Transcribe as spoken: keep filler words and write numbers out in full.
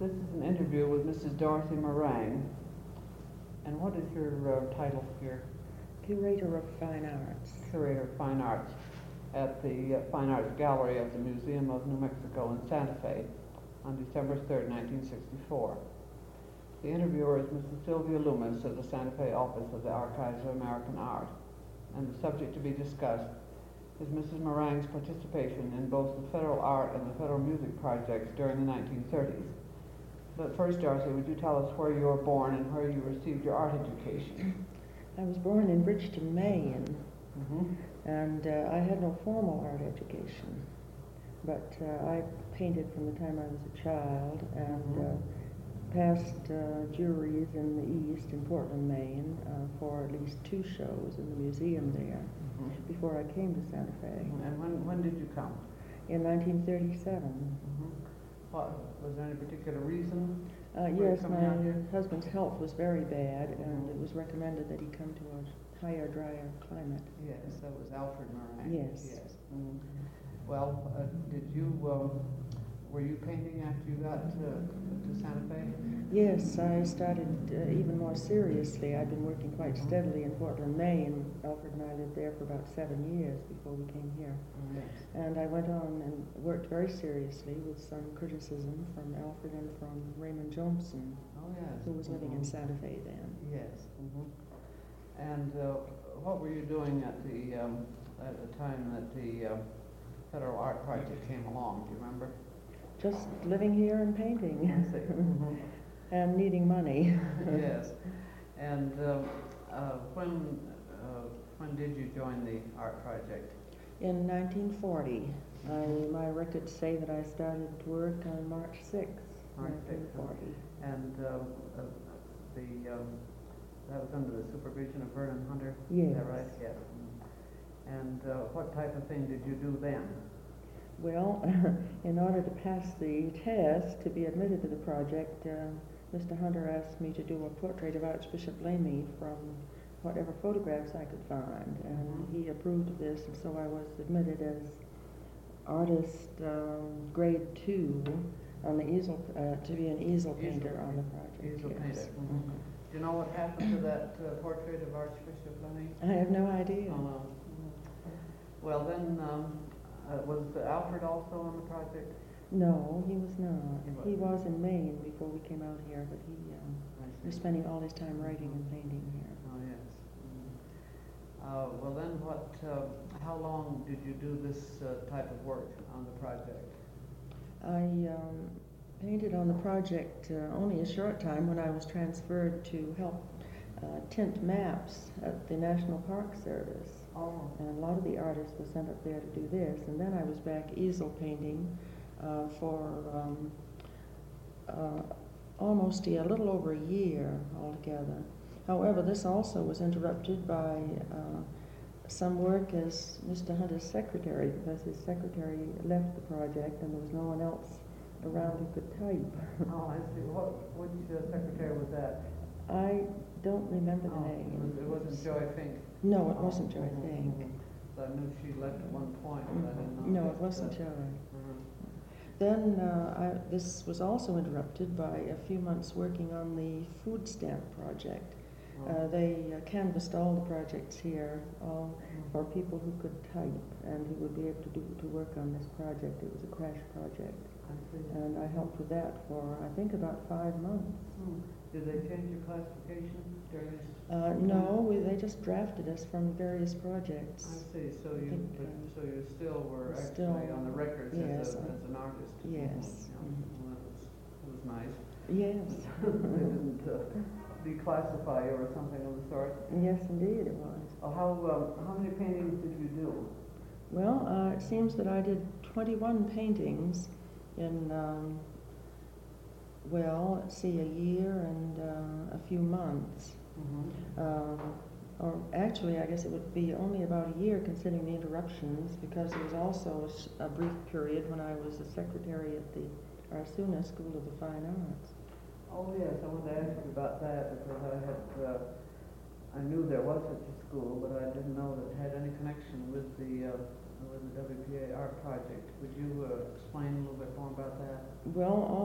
This is an interview with Missus Dorothy Meringue. And what is your uh, title here? Curator of Fine Arts. Curator of Fine Arts at the uh, Fine Arts Gallery of the Museum of New Mexico in Santa Fe on December third, nineteen sixty-four. The interviewer is Missus Sylvia Loomis of the Santa Fe office of the Archives of American Art. And the subject to be discussed is Missus Meringue's participation in both the Federal Art and the Federal Music projects during the nineteen thirties. But first, Dorothy, would you tell us where you were born and where you received your art education? I was born in Bridgeton, Maine, Mm-hmm. and uh, I had no formal art education. But uh, I painted from the time I was a child and Mhm. uh, passed uh, juries in the East, in Portland, Maine, uh, for at least two shows in the museum there Mm-hmm. before I came to Santa Fe And when, when did you come? in nineteen thirty-seven. Mm-hmm. What, was there any particular reason? Uh, Were you yes, coming my out here? husband's health was very bad, and it was recommended that he come to a higher, drier climate. Yes, that was Alfred Meringue. Yes. Yes. Mhm. Well, uh, did you, um, were you painting after you got to, to Santa Fe? Yes, I started uh, even more seriously. I'd been working quite steadily in Portland, Maine. Alfred and I lived there for about seven years before we came here. Oh, yes. And I went on and worked very seriously with some criticism from Alfred and from Raymond Johnson, Oh, yes. who was living in Mhm. Santa Fe then. Yes. Mhm. And uh, what were you doing at the, um, at the time that the um, Federal Art Project came along? Do you remember? Just living here and painting. I see. Mhm. And needing money. Yes. And um, uh, when uh, when did you join the art project? In nineteen forty. I, my records say that I started work on March sixth, March nineteen sixth. forty. And um, uh, the um, that was under the supervision of Vernon Hunter. Yes. Is that right? Yes. Mhm. And uh, what type of thing did you do then? Well, in order to pass the test to be admitted to the project, uh, Mister Hunter asked me to do a portrait of Archbishop Lamy from whatever photographs I could find, and Mhm. he approved of this, and so I was admitted as artist um, grade two on the easel, uh, to be an easel painter Easel- on the project. Easel yes. painter. Mhm. Do you know what happened to that uh, portrait of Archbishop Lamy? I have no idea. Oh, no. Well, then, um, uh, was Alfred also on the project? No, he was not. He He wasn't. was in Maine before we came out here, but he um, I was see. spending all his time writing and painting here. Oh, yes. Mhm. Uh, well, then, what? Uh, how long did you do this uh, type of work on the project? I um, painted on the project uh, only a short time when I was transferred to help uh, tint maps at the National Park Service. Oh. And a lot of the artists were sent up there to do this. And then I was back easel painting uh, for um, uh, almost a, a little over a year altogether. However, this also was interrupted by uh, some work as Mister Hunter's secretary, because his secretary left the project and there was no one else around who could type. Oh, I see. What? Which uh, secretary was that? I don't remember the Oh, name. it, was, it wasn't Joy Fink. No, it wasn't Joy Mhm, Fink. mhm. So I knew she left at one point, but I didn't know. No, that, it wasn't uh, Joy. mhm. Then uh, I, this was also interrupted by a few months working on the food stamp project. Uh, they uh, canvassed all the projects here all for people who could type and who would be able to do to work on this project. It was a crash project, I see. and I helped with that for I think about five months. Hmm. Did they change your classification during this? Uh, no, we, they just drafted us from various projects. I see. So I you, think, but, uh, so you still were actually still- on the records yes, as, a, I- as an artist. yes. Mhm, yeah. Mhm. Well, that was that was nice. Yes, They didn't uh, declassify you or something of the sort. yes, indeed it was. Oh, how um, how many paintings did you do? Well, uh, it seems that I did twenty-one paintings in, um, well, let's see, a year and uh, a few months. Mm-hmm. Um, or actually, I guess it would be only about a year considering the interruptions, because there was also a, s- a brief period when I was a secretary at the Arsuna School of the Fine Arts. Oh yes, I wanted to ask you about that because I had uh, I knew there was such a school, but I didn't know that it had any connection with the uh, with the W P A art project. Would you uh, explain a little bit more about that? Well, all